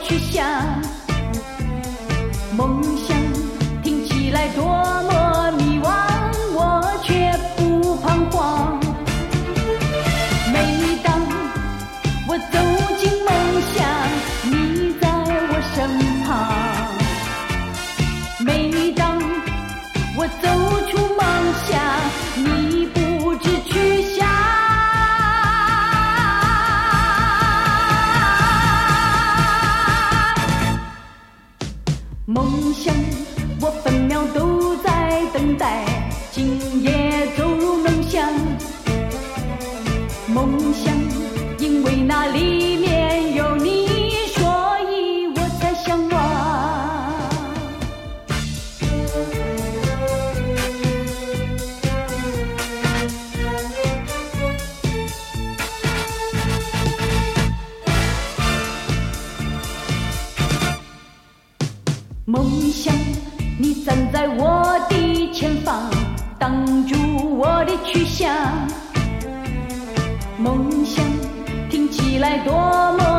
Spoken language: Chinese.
去向。梦想听起来多么迷惘，我却不彷徨。每当我走进梦乡，你在我身旁。每当我走出梦乡，你不知去向。梦想我分秒都在等待，今夜走入梦乡。梦想因为那里面有你，所以我才向往。梦想你站在我的前方，挡住我的去向。梦想听起来多么